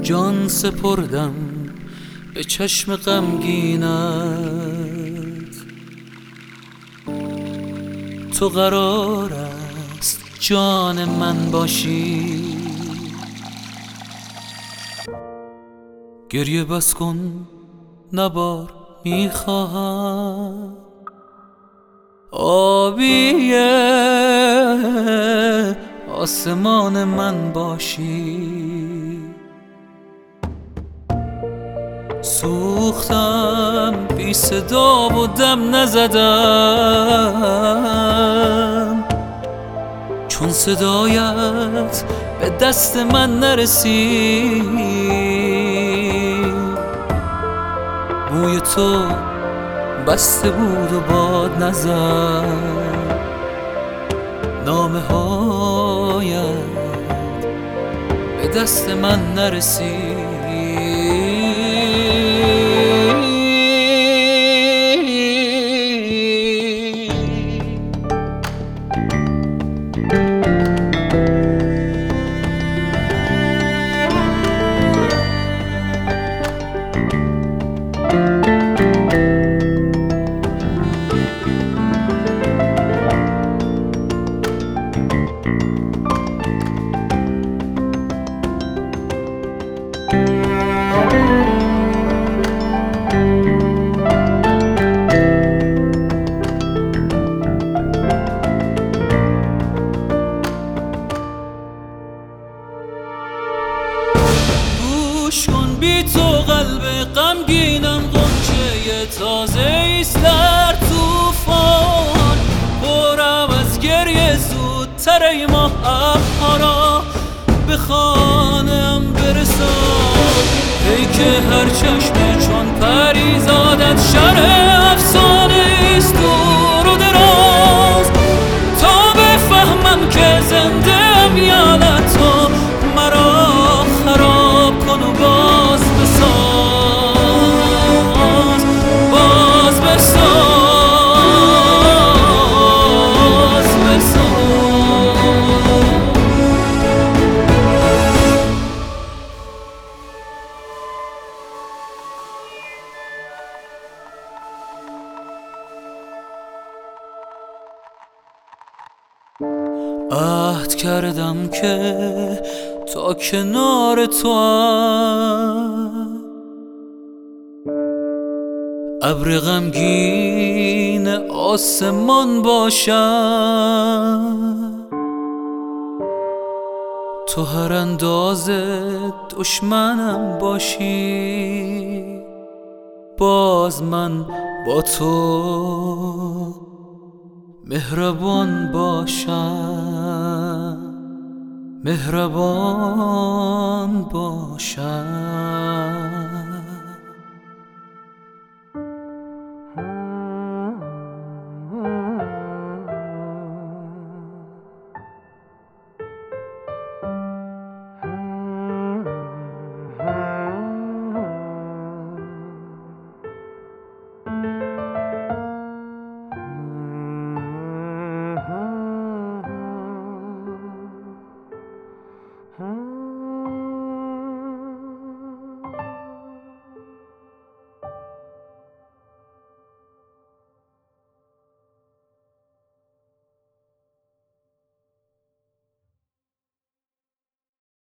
جان سپردم به چشم غمگینت، تو قرار است جان من باشی. گریه بس کن نبار میخواهم، آبی آسمان من باشی. سوختم بی صدا و دم نزدم، چون صدایت به دست من نرسید. موی تو بسته بود و باد نزد، نامه هایت به دست من نرسید. گوش کن بی تو قلب غمگینم غنچه تازه ایست در طوفان. برم از گریه زودتر ای ماه ابرها را به خانه‌ام برسان. ای که هر چشم چون پریزادت شرح افسانه ایست دور و دراز، تا بفهمم که زنده ام یا نه تو مرا خراب کن و باز بساز، باز بساز، بساز. عهد کردم که تا کنار توام ابر غمگین آسمان باشم. تو هر اندازه دشمنم باشی، باز من با تو مهربان باشم، مهربان باشم.